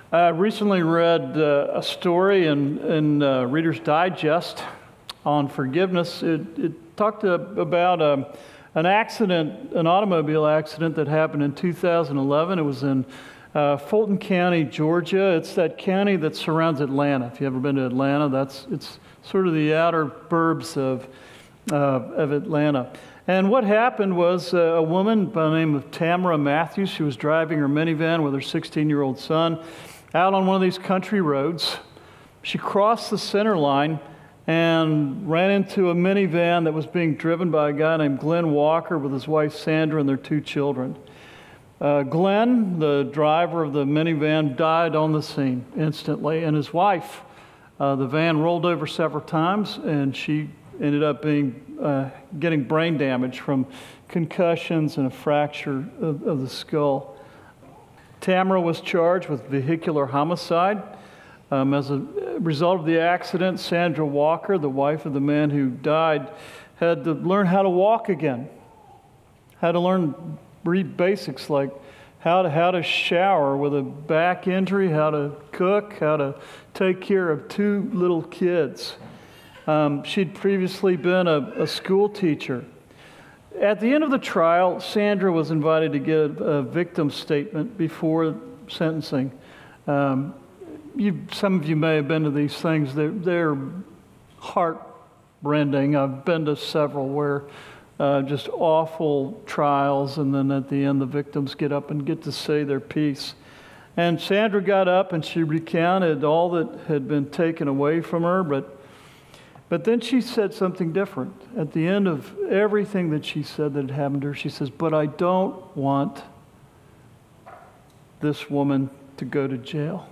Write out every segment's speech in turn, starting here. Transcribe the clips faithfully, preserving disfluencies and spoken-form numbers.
I recently read uh, a story in, in uh, Reader's Digest on forgiveness. It, it talked to, about um, an accident, an automobile accident that happened in two thousand eleven. It was in uh, Fulton County, Georgia. It's that county that surrounds Atlanta. If you've ever been to Atlanta, that's it's sort of the outer burbs of, uh, of Atlanta. And what happened was uh, a woman by the name of Tamara Matthews, she was driving her minivan with her sixteen-year-old son out on one of these country roads. She crossed the center line and ran into a minivan that was being driven by a guy named Glenn Walker with his wife Sandra and their two children. Uh, Glenn, the driver of the minivan, died on the scene instantly, and his wife, uh, the van rolled over several times, and she ended up being uh, getting brain damage from concussions and a fracture of, of the skull. Tamara was charged with vehicular homicide. Um, as a result of the accident, Sandra Walker, the wife of the man who died, had to learn how to walk again, had to learn read basics like how to, how to shower with a back injury, how to cook, how to take care of two little kids. Um, she'd previously been a, a school teacher. At the end of the trial, Sandra was invited to give a victim statement before sentencing. Um, you, some of you may have been to these things. They're, they're heart-rending. I've been to several where uh, just awful trials, and then at the end the victims get up and get to say their piece. And Sandra got up and she recounted all that had been taken away from her, but But then she said something different. At the end of everything that she said that had happened to her, she says, "But I don't want this woman to go to jail.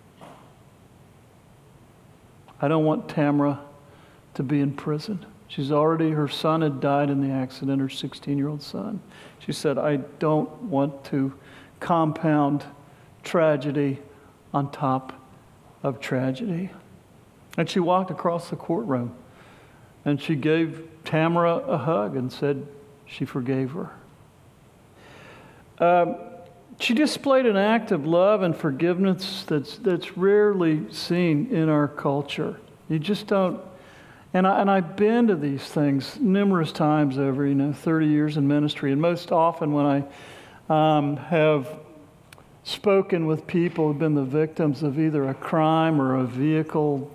I don't want Tamara to be in prison." She's already, her son had died in the accident, her sixteen-year-old son. She said, "I don't want to compound tragedy on top of tragedy." And she walked across the courtroom and she gave Tamara a hug and said she forgave her. Um, she displayed an act of love and forgiveness that's that's rarely seen in our culture. You just don't. And I and I've been to these things numerous times over you know thirty years in ministry, and most often when I um, have spoken with people who've been the victims of either a crime or a vehicle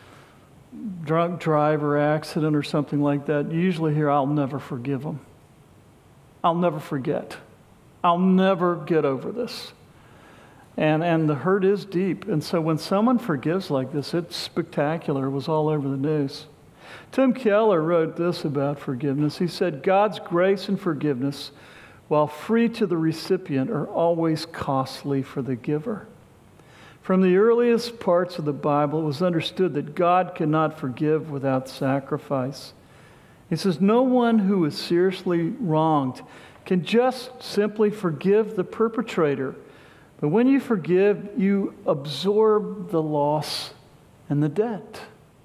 drunk driver accident or something like that, you usually hear, "I'll never forgive them. I'll never forget. I'll never get over this." And and the hurt is deep. And so when someone forgives like this, it's spectacular. It was all over the news. Tim Keller wrote this about forgiveness. He said, "God's grace and forgiveness, while free to the recipient, are always costly for the giver." From the earliest parts of the Bible, it was understood that God cannot forgive without sacrifice. He says, no one who is seriously wronged can just simply forgive the perpetrator. But when you forgive, you absorb the loss and the debt.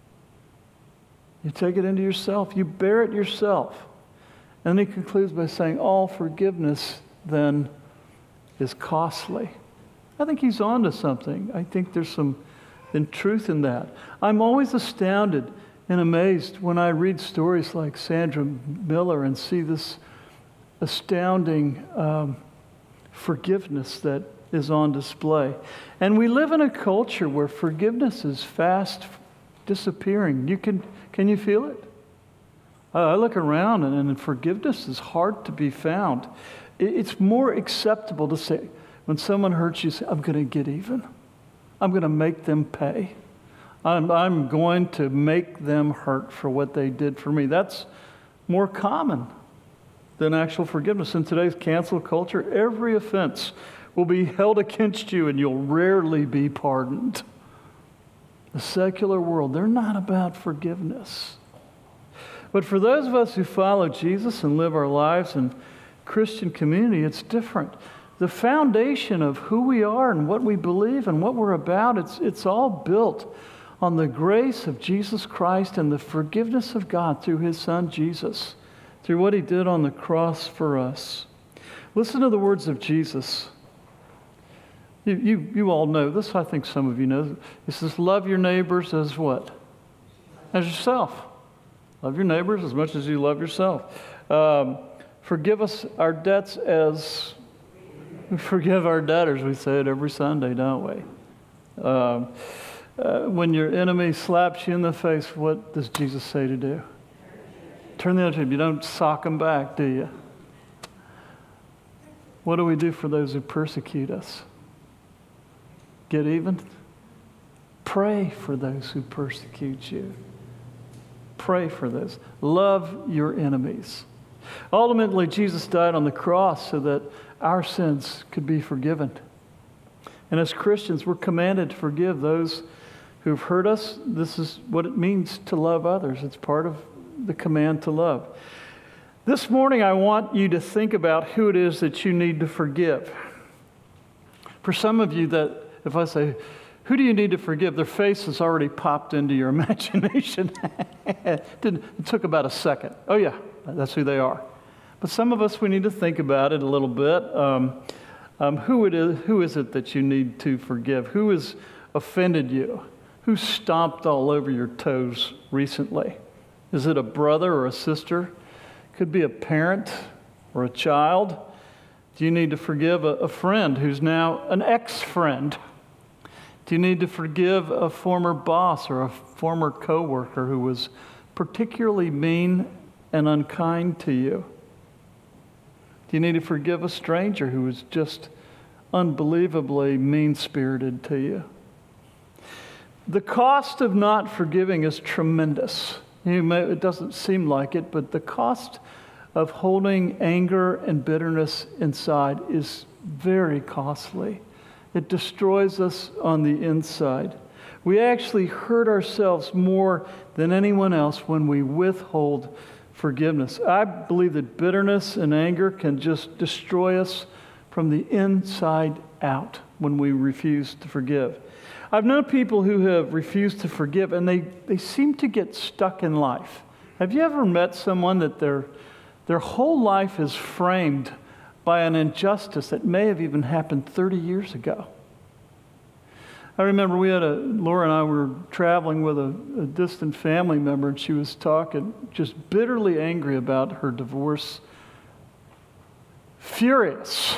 You take it into yourself. You bear it yourself. And then he concludes by saying, all forgiveness then is costly. I think he's on to something. I think there's some in truth in that. I'm always astounded and amazed when I read stories like Sandra Miller and see this astounding um, forgiveness that is on display. And we live in a culture where forgiveness is fast disappearing. You can, can you feel it? I look around and, and forgiveness is hard to be found. It's more acceptable to say, when someone hurts you, say, "I'm going to get even. I'm going to make them pay. I'm, I'm going to make them hurt for what they did for me." That's more common than actual forgiveness. In today's cancel culture, every offense will be held against you and you'll rarely be pardoned. The secular world, they're not about forgiveness. But for those of us who follow Jesus and live our lives in Christian community, it's different. The foundation of who we are and what we believe and what we're about, it's, it's all built on the grace of Jesus Christ and the forgiveness of God through His Son Jesus, through what He did on the cross for us. Listen to the words of Jesus. You, you, you all know this. I think some of you know. It says, love your neighbors as what? As yourself. Love your neighbors as much as you love yourself. Um, forgive us our debts as we forgive our debtors. We say it every Sunday, don't we? Um, uh, when your enemy slaps you in the face, what does Jesus say to do? Turn the other cheek. You don't sock them back, do you? What do we do for those who persecute us? Get even? Pray for those who persecute you. Pray for those. Love your enemies. Ultimately, Jesus died on the cross so that our sins could be forgiven. And as Christians, we're commanded to forgive those who've hurt us. This is what it means to love others. It's part of the command to love. This morning, I want you to think about who it is that you need to forgive. For some of you, that if I say, who do you need to forgive? Their face has already popped into your imagination. it, didn't, it took about a second. Oh, yeah, that's who they are. But some of us, we need to think about it a little bit. Um, um, who, it is, who is it that you need to forgive? Who has offended you? Who stomped all over your toes recently? Is it a brother or a sister? Could be a parent or a child. Do you need to forgive a, a friend who's now an ex-friend? Do you need to forgive a former boss or a former coworker who was particularly mean and unkind to you? Do you need to forgive a stranger who was just unbelievably mean-spirited to you? The cost of not forgiving is tremendous. You may, it doesn't seem like it, but the cost of holding anger and bitterness inside is very costly. It destroys us on the inside. We actually hurt ourselves more than anyone else when we withhold forgiveness. I believe that bitterness and anger can just destroy us from the inside out when we refuse to forgive. I've known people who have refused to forgive, and they, they seem to get stuck in life. Have you ever met someone that their, their whole life is framed by an injustice that may have even happened thirty years ago? I remember we had a, Laura and I were traveling with a, a distant family member, and she was talking just bitterly angry about her divorce. Furious.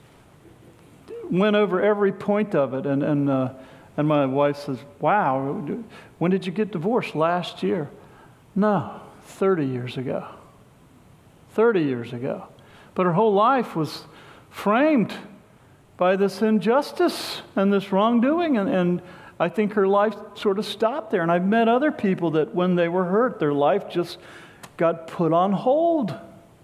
Went over every point of it, and, and, uh, and my wife says, wow, when did you get divorced? Last year? No, thirty years ago. thirty years ago. But her whole life was framed by this injustice and this wrongdoing. And, and I think her life sort of stopped there. And I've met other people that when they were hurt, their life just got put on hold.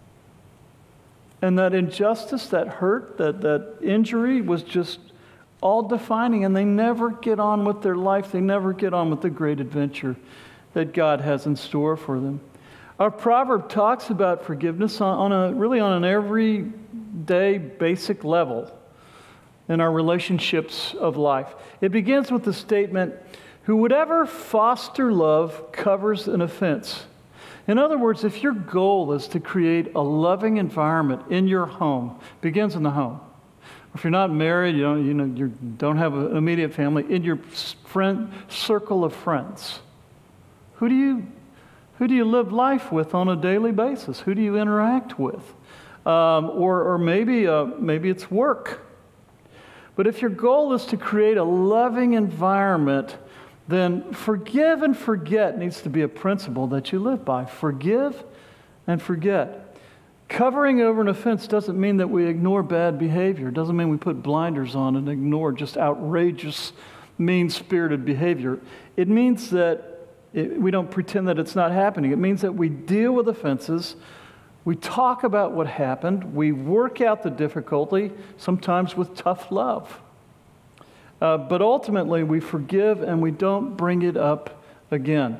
And that injustice, that hurt, that, that injury was just all defining. And they never get on with their life. They never get on with the great adventure that God has in store for them. Our proverb talks about forgiveness on, on a really on an everyday basic level in our relationships of life. It begins with the statement, who would ever foster love covers an offense. In other words, if your goal is to create a loving environment in your home, begins in the home. If you're not married, you don't, you know, you don't have an immediate family, in your friend circle of friends, who do you Who do you live life with on a daily basis? Who do you interact with? Um, or or maybe, uh, maybe it's work. But if your goal is to create a loving environment, then forgive and forget needs to be a principle that you live by. Forgive and forget. Covering over an offense doesn't mean that we ignore bad behavior. It doesn't mean we put blinders on and ignore just outrageous, mean-spirited behavior. It means that It, we don't pretend that it's not happening. It means that we deal with offenses, we talk about what happened, we work out the difficulty, sometimes with tough love. Uh, but ultimately, we forgive and we don't bring it up again.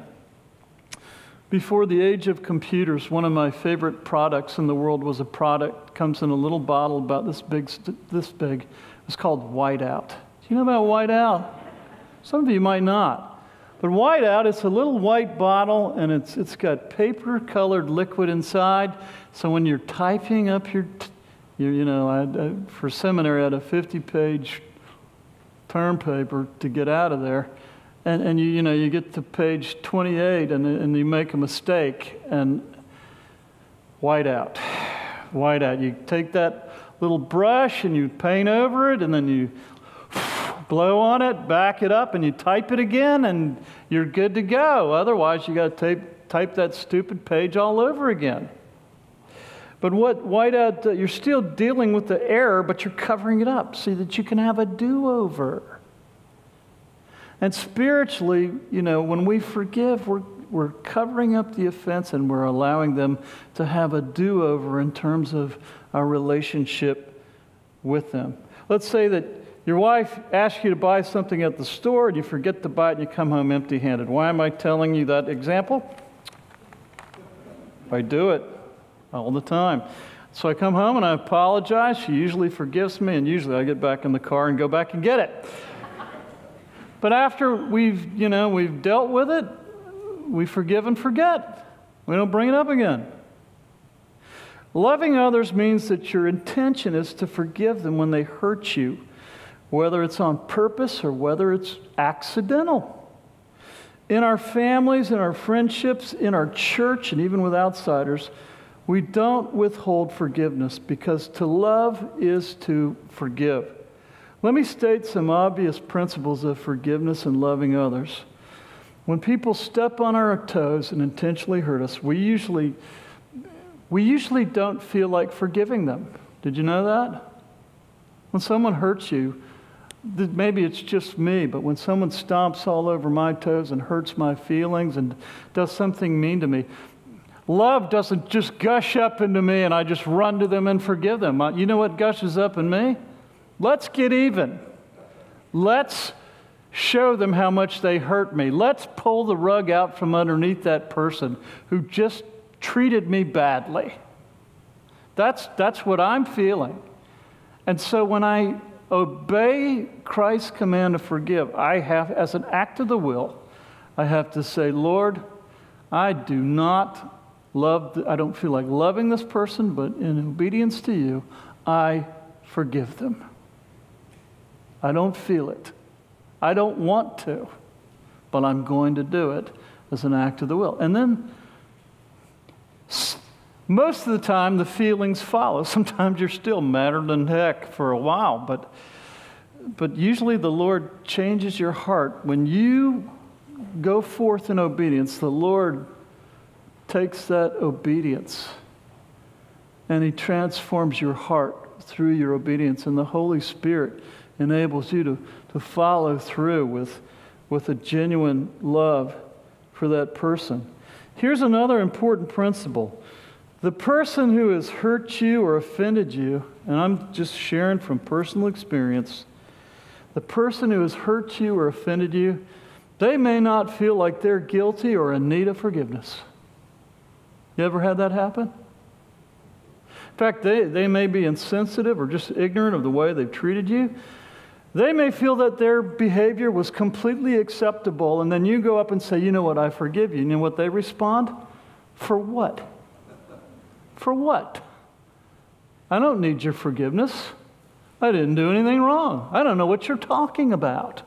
Before the age of computers, one of my favorite products in the world was a product, comes in a little bottle about this big, this big. It's called Whiteout. Do you know about Whiteout? Some of you might not. But Whiteout, it's a little white bottle, and it's it's got paper-colored liquid inside. So when you're typing up your, your you know, I, I, for seminary, I had a fifty-page term paper to get out of there. And, and you, you know, you get to page twenty-eight and, and you make a mistake and white out, white out. You take that little brush and you paint over it and then you blow on it, back it up, and you type it again and you're good to go. Otherwise, you got to type, type that stupid page all over again. But what whiteout, uh, you're still dealing with the error, but you're covering it up so that you can have a do-over. And spiritually, you know, when we forgive, we're, we're covering up the offense and we're allowing them to have a do-over in terms of our relationship with them. Let's say that your wife asks you to buy something at the store and you forget to buy it and you come home empty-handed. Why am I telling you that example? I do it all the time. So I come home and I apologize. She usually forgives me, and usually I get back in the car and go back and get it. But after we've, you know, we've dealt with it, we forgive and forget. We don't bring it up again. Loving others means that your intention is to forgive them when they hurt you, whether it's on purpose or whether it's accidental. In our families, in our friendships, in our church, and even with outsiders, we don't withhold forgiveness because to love is to forgive. Let me state some obvious principles of forgiveness and loving others. When people step on our toes and intentionally hurt us, we usually, we usually don't feel like forgiving them. Did you know that? When someone hurts you, maybe it's just me, but when someone stomps all over my toes and hurts my feelings and does something mean to me, love doesn't just gush up into me and I just run to them and forgive them. You know what gushes up in me? Let's get even. Let's show them how much they hurt me. Let's pull the rug out from underneath that person who just treated me badly. That's, that's what I'm feeling. And so when I obey Christ's command to forgive, I have, as an act of the will, I have to say, Lord, I do not love, I don't feel like loving this person, but in obedience to you, I forgive them. I don't feel it. I don't want to, but I'm going to do it as an act of the will. And then most of the time, the feelings follow. Sometimes you're still madder than heck for a while, but, but usually the Lord changes your heart. When you go forth in obedience, the Lord takes that obedience and He transforms your heart through your obedience, and the Holy Spirit enables you to, to follow through with, with a genuine love for that person. Here's another important principle. The person who has hurt you or offended you, and I'm just sharing from personal experience, the person who has hurt you or offended you, they may not feel like they're guilty or in need of forgiveness. You ever had that happen? In fact, they, they may be insensitive or just ignorant of the way they've treated you. They may feel that their behavior was completely acceptable, and then you go up and say, you know what, I forgive you. You know what they respond? For what? For what? I don't need your forgiveness. I didn't do anything wrong. I don't know what you're talking about.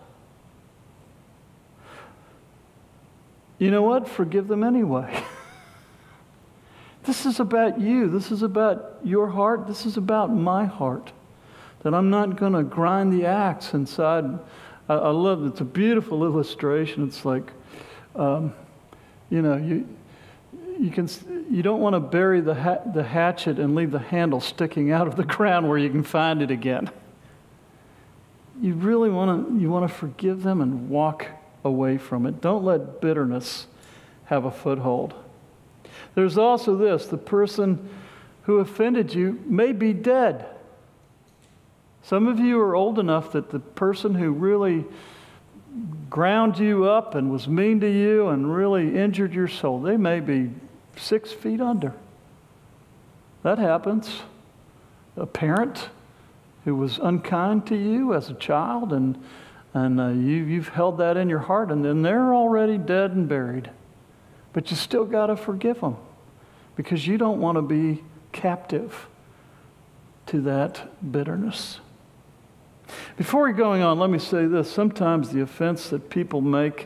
You know what? Forgive them anyway. This is about you. This is about your heart. This is about my heart. That I'm not going to grind the axe inside. I, I love it. It's a beautiful illustration. It's like, um, you know, you you can you don't want to bury the ha- the hatchet and leave the handle sticking out of the ground where you can find it again. You really want to you want to forgive them and walk away from it. Don't let bitterness have a foothold. There's also this: the person who offended you may be dead. Some of you are old enough that the person who really ground you up and was mean to you and really injured your soul, they may be six feet under. That happens. A parent who was unkind to you as a child, and, and uh, you, you've held that in your heart, and then they're already dead and buried. But you still got to forgive them because you don't want to be captive to that bitterness. Before we're going on, let me say this. Sometimes the offense that people make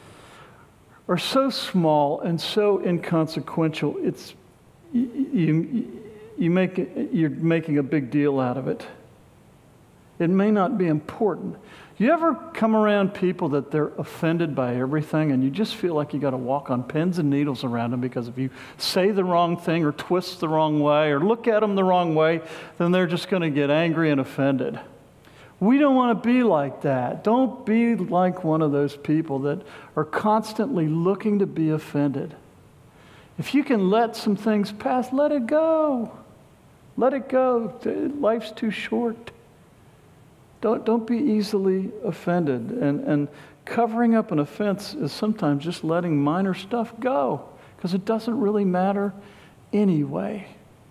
are so small and so inconsequential, it's you, you make it, you're making a big deal out of it. It may not be important. You ever come around people that they're offended by everything and you just feel like you got to walk on pins and needles around them because if you say the wrong thing or twist the wrong way or look at them the wrong way, then they're just going to get angry and offended. We don't want to be like that. Don't be like one of those people that are constantly looking to be offended. If you can let some things pass, let it go. Let it go. Life's too short. Don't, don't be easily offended. And, and covering up an offense is sometimes just letting minor stuff go because it doesn't really matter anyway.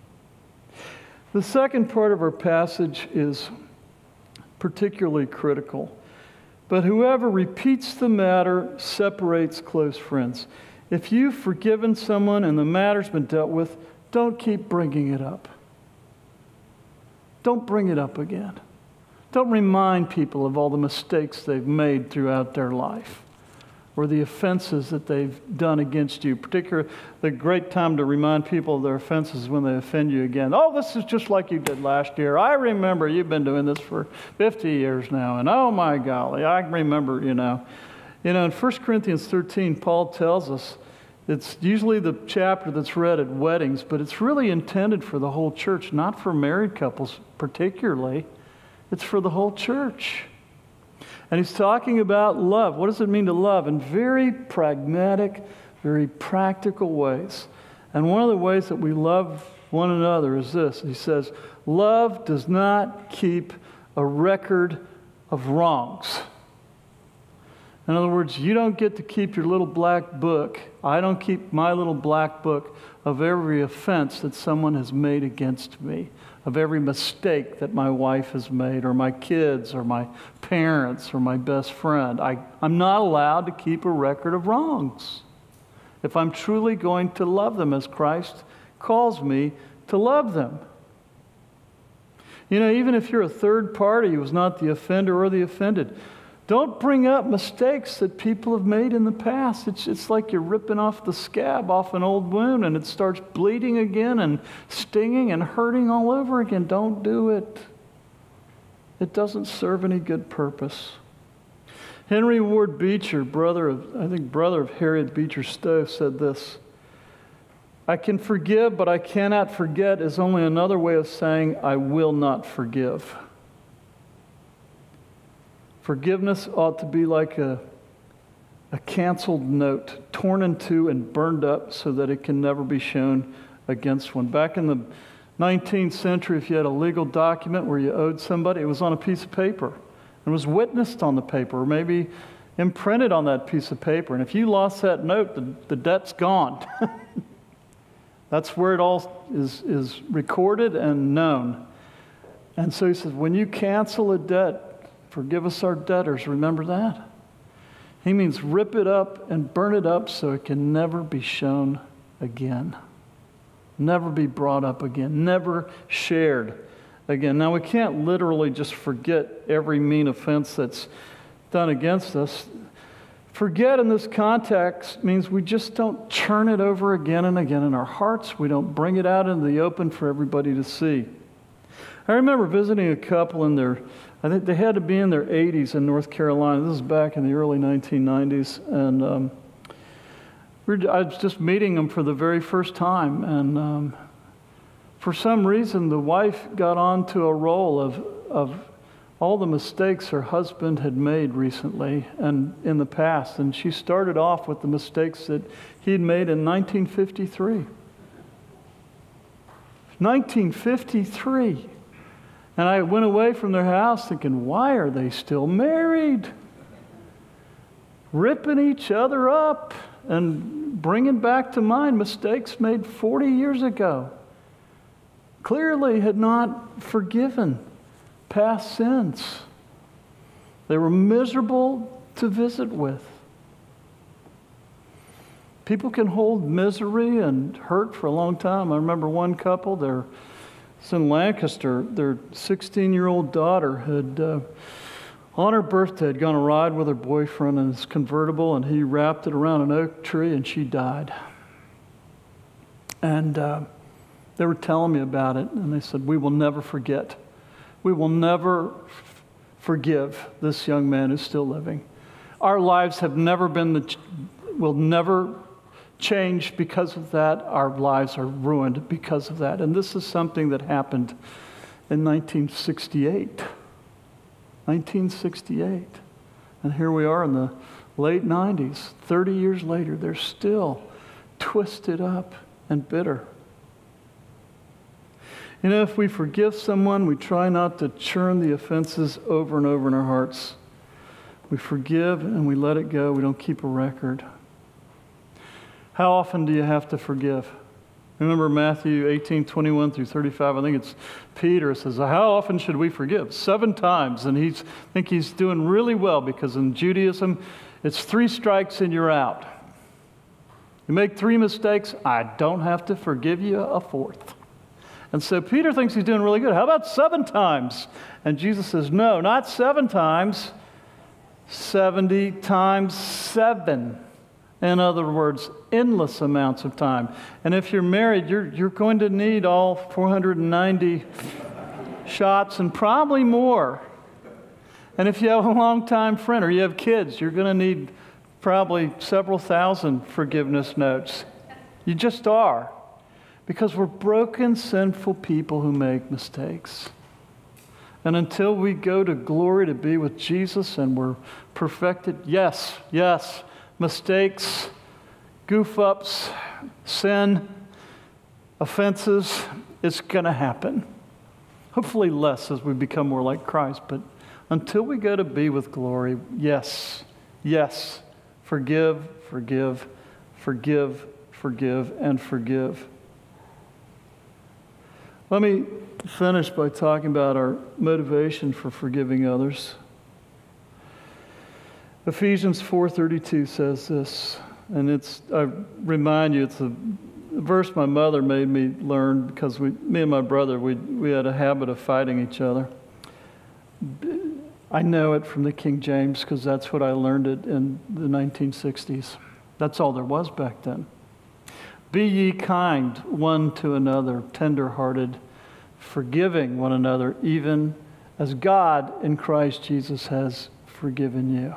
The second part of our passage is particularly critical. But whoever repeats the matter separates close friends. If you've forgiven someone and the matter's been dealt with, don't keep bringing it up. Don't bring it up again. Don't remind people of all the mistakes they've made throughout their life or the offenses that they've done against you. Particularly, the great time to remind people of their offenses is when they offend you again. Oh, this is just like you did last year. I remember you've been doing this for fifty years now, and oh my golly, I remember, you know. You know, in First Corinthians thirteen, Paul tells us, it's usually the chapter that's read at weddings, but it's really intended for the whole church, not for married couples particularly. It's for the whole church. And he's talking about love. What does it mean to love? In very pragmatic, very practical ways. And one of the ways that we love one another is this. He says, love does not keep a record of wrongs. In other words, you don't get to keep your little black book. I don't keep my little black book of every offense that someone has made against me, of every mistake that my wife has made, or my kids, or my parents, or my best friend. I, I'm not allowed to keep a record of wrongs if I'm truly going to love them as Christ calls me to love them. You know, even if you're a third party who's not the offender or the offended, don't bring up mistakes that people have made in the past. It's, it's like you're ripping off the scab off an old wound and it starts bleeding again and stinging and hurting all over again. Don't do it. It doesn't serve any good purpose. Henry Ward Beecher, brother of, I think brother of Harriet Beecher Stowe, said this: I can forgive, but I cannot forget is only another way of saying I will not forgive. Forgiveness ought to be like a, a canceled note, torn in two and burned up so that it can never be shown against one. Back in the nineteenth century, if you had a legal document where you owed somebody, it was on a piece of paper and was witnessed on the paper or maybe imprinted on that piece of paper. And if you lost that note, the, the debt's gone. That's where it all is, is recorded and known. And so he says, when you cancel a debt, forgive us our debtors. Remember that? He means rip it up and burn it up so it can never be shown again. Never be brought up again. Never shared again. Now, we can't literally just forget every mean offense that's done against us. Forget in this context means we just don't churn it over again and again in our hearts. We don't bring it out into the open for everybody to see. I remember visiting a couple in their I think they had to be in their eighties in North Carolina. This is back in the early nineteen nineties. And um, we were, I was just meeting them for the very first time. And um, for some reason, the wife got onto a roll of, of all the mistakes her husband had made recently and in the past. And she started off with the mistakes that he'd made in nineteen fifty-three. nineteen fifty-three. And I went away from their house thinking, why are they still married? Ripping each other up and bringing back to mind mistakes made forty years ago. Clearly had not forgiven past sins. They were miserable to visit with. People can hold misery and hurt for a long time. I remember one couple, their It's in Lancaster. Their sixteen-year-old daughter had, uh, on her birthday, had gone a ride with her boyfriend in his convertible, and he wrapped it around an oak tree, and she died. And uh, they were telling me about it, and they said, we will never forget. We will never f- forgive this young man who's still living. Our lives have never been the, ch- will never change because of that. Our lives are ruined because of that. And this is something that happened in nineteen sixty-eight. nineteen sixty-eight. And here we are in the late nineties. thirty years later, they're still twisted up and bitter. You know, if we forgive someone, we try not to churn the offenses over and over in our hearts. We forgive and we let it go. We don't keep a record. How often do you have to forgive? Remember Matthew eighteen, twenty-one through thirty-five. I think it's Peter says, how often should we forgive? Seven times. And he's, I think he's doing really well, because in Judaism, it's three strikes and you're out. You make three mistakes, I don't have to forgive you a fourth. And so Peter thinks he's doing really good. How about seven times? And Jesus says, no, not seven times, seventy times seven. In other words, endless amounts of time. And if you're married, you're, you're going to need all four hundred ninety shots and probably more. And if you have a long-time friend or you have kids, you're going to need probably several thousand forgiveness notes. You just are. Because we're broken, sinful people who make mistakes. And until we go to glory to be with Jesus and we're perfected, yes, yes, mistakes, goof-ups, sin, offenses, it's going to happen. Hopefully less as we become more like Christ. But until we go to be with glory, yes, yes, forgive, forgive, forgive, forgive, and forgive. Let me finish by talking about our motivation for forgiving others. Ephesians four thirty-two says this, and it's, I remind you, it's a verse my mother made me learn, because we, me and my brother, we, we had a habit of fighting each other. I know it from the King James because that's what I learned it in the nineteen sixties. That's all there was back then. Be ye kind one to another, tender-hearted, forgiving one another, even as God in Christ Jesus has forgiven you.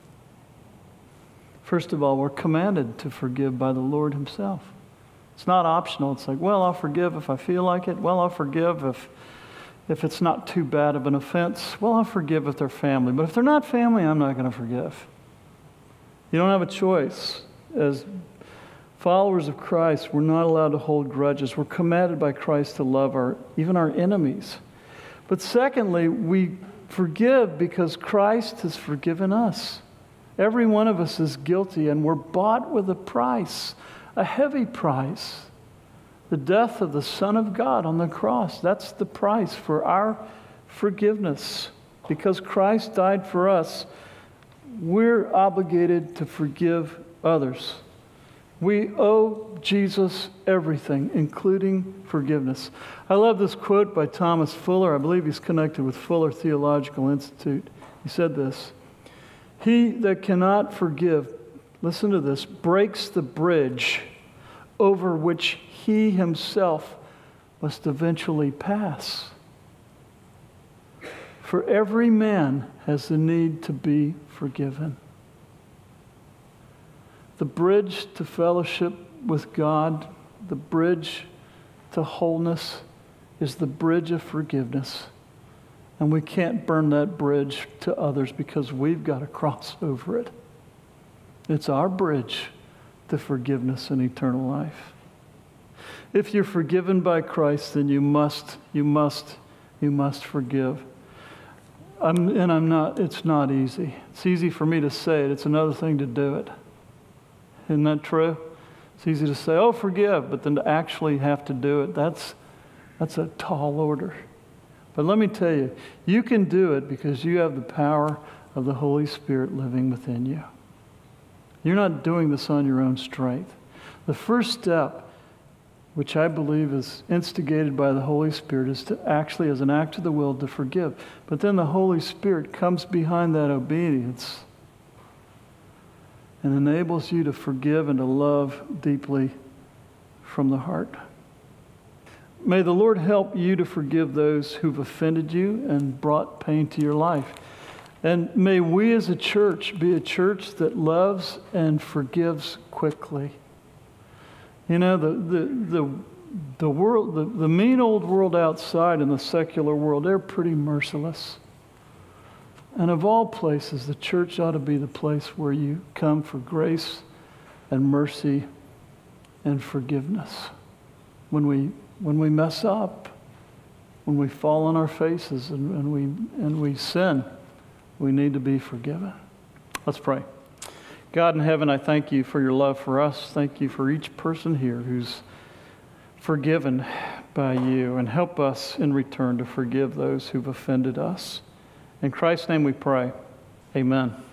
First of all, we're commanded to forgive by the Lord himself. It's not optional. It's like, well, I'll forgive if I feel like it. Well, I'll forgive if, if it's not too bad of an offense. Well, I'll forgive if they're family. But if they're not family, I'm not going to forgive. You don't have a choice. As followers of Christ, we're not allowed to hold grudges. We're commanded by Christ to love our even our enemies. But secondly, we forgive because Christ has forgiven us. Every one of us is guilty, and we're bought with a price, a heavy price. The death of the Son of God on the cross. That's the price for our forgiveness. Because Christ died for us, we're obligated to forgive others. We owe Jesus everything, including forgiveness. I love this quote by Thomas Fuller. I believe he's connected with Fuller Theological Institute. He said this, "He that cannot forgive," listen to this, "breaks the bridge over which he himself must eventually pass. For every man has the need to be forgiven." The bridge to fellowship with God, the bridge to wholeness, is the bridge of forgiveness. And we can't burn that bridge to others because we've got to cross over it. It's our bridge to forgiveness and eternal life. If you're forgiven by Christ, then you must, you must, you must forgive. I'm, and I'm not, it's not easy. It's easy for me to say it. It's another thing to do it. Isn't that true? It's easy to say, oh, forgive, but then to actually have to do it, that's, that's a tall order. But let me tell you, you can do it because you have the power of the Holy Spirit living within you. You're not doing this on your own strength. The first step which I believe is instigated by the Holy Spirit, is to actually, as an act of the will, to forgive. But then the Holy Spirit comes behind that obedience and enables you to forgive and to love deeply from the heart. May the Lord help you to forgive those who've offended you and brought pain to your life. And may we as a church be a church that loves and forgives quickly. You know, the the the, the world, the, the mean old world outside in the secular world, they're pretty merciless. And of all places, the church ought to be the place where you come for grace and mercy and forgiveness. When we when we mess up, when we fall on our faces and, and we and we sin, we need to be forgiven. Let's pray. God in heaven, I thank you for your love for us. Thank you for each person here who's forgiven by you, and help us in return to forgive those who've offended us. In Christ's name we pray. Amen.